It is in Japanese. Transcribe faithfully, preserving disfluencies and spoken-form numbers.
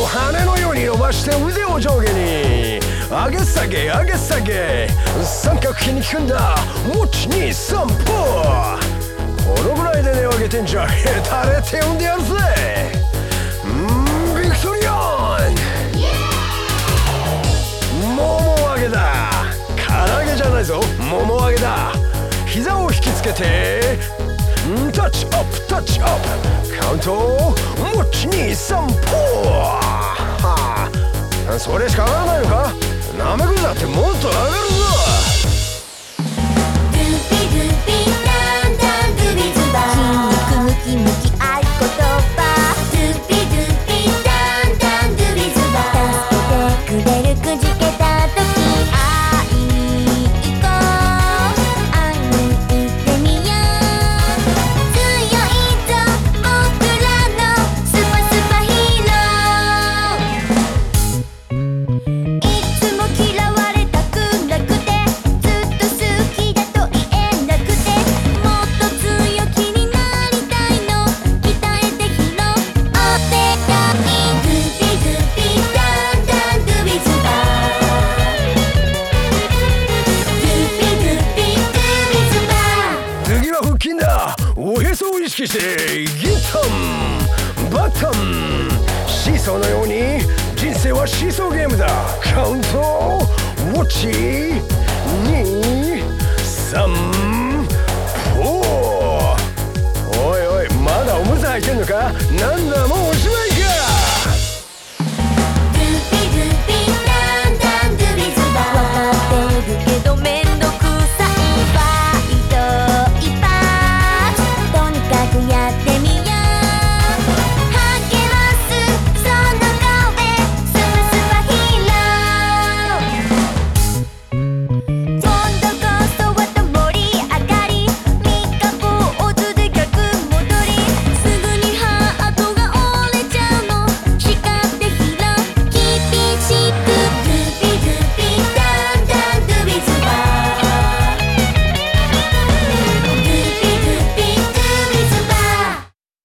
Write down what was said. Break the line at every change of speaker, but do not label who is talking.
羽のように伸ばして腕を上下に上げ下げ上げ下げ三角筋に効くんだ。いちにさんぽこのぐらいで値を上げてんじゃヘタレって呼んでやるぜ。うんビクトリアンもも上げだ。唐揚げじゃないぞ、もも上げだ。膝を引きつけてタッチアップタッチアップカウントいちにさんぽはあ、それしか上がらないのか。なめくんだってもっと上がるぞ。
グーピグーピだんだんグビズバー筋肉ムキムキ合言葉グーピグーピだんだんグビズバー助けてくれるくじけた時会いに行こう会いに行ってみよう強いぞ僕らのスパスパヒーローいつも嫌われたくなくてずっと好きだと言えなくてもっと強気になりたいの鍛えて拾ってたいグーピグーピだんだんグビズバーグーピグーピグビズバー
次は腹筋だ。おへそを意識してギタンバタンシーソーのように人生はシーソーゲームだ。カウントいちにさんぽおいおいまだおむつ履いてんのか。なんだもうおしまいか。